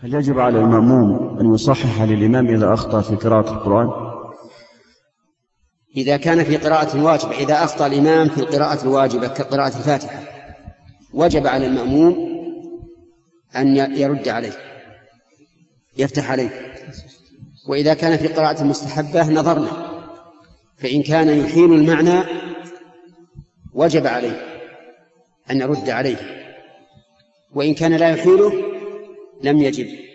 هل يجب على المأموم أن يصحح للإمام إذا أخطأ في قراءة القرآن؟ إذا كان في قراءة واجبة، إذا أخطأ الإمام في القراءة الواجبة كقراءة الفاتحة وجب على المأموم أن يرد عليه، يفتح عليه. وإذا كان في قراءة المستحبة نظرنا، فإن كان يحيل المعنى وجب عليه أن يرد عليه، وإن كان لا يحيله لم يجب.